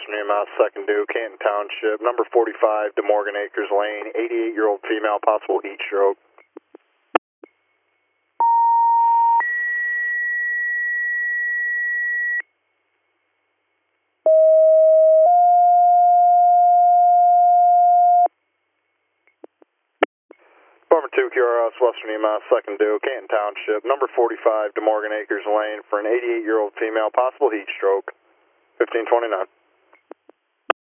Western EMS, second due, Canton Township, number 45, De Morgan Acres Lane, 88-year-old female, possible heat stroke. Department 2 QRS, Western EMS, second due, Canton Township, number 45, De Morgan Acres Lane, for an 88-year-old female, possible heat stroke, 1529.